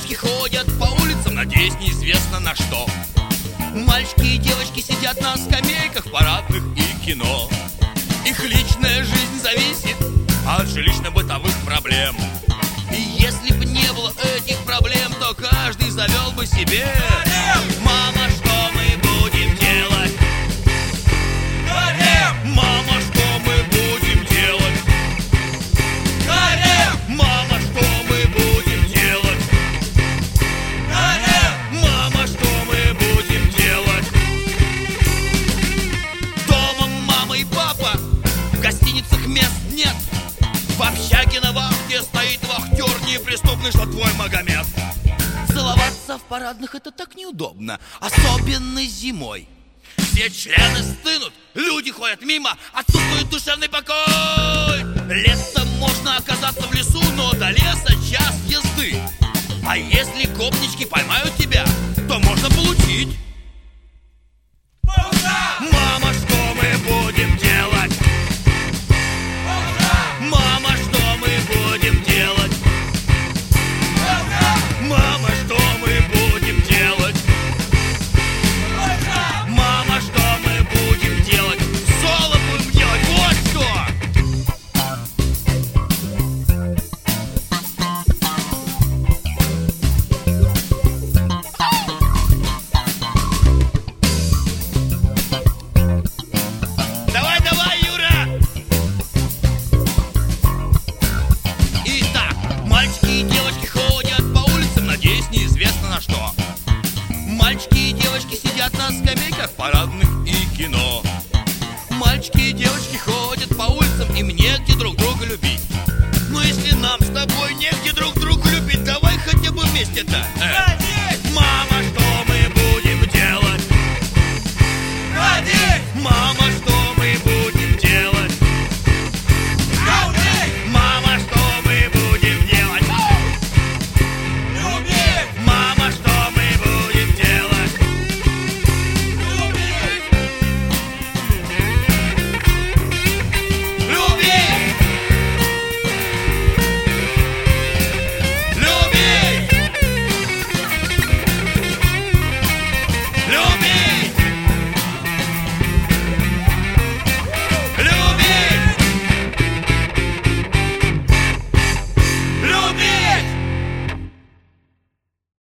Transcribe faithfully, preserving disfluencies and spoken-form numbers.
Девочки ходят по улицам, надеясь неизвестно на что. Мальчики и девочки сидят на скамейках парадных и кино. Их личная жизнь зависит от жилищно-бытовых проблем. И если бы не было этих проблем, то каждый завел бы себе: мама, что мы будем делать? Мама, что мы будем делать? Мама, что мы будем делать? Мама, что мы будем делать? Дома мама и папа, в гостиницах мест нет. В общаге на вахте стоит вахтер неприступный, что твой Магомед. Целоваться в парадных — это так неудобно, особенно зимой. Все члены стынут, люди ходят мимо, отсутствует душевный покой. Летом можно оказаться в лесу, но до леса час езды. А если гопнички поймают тебя,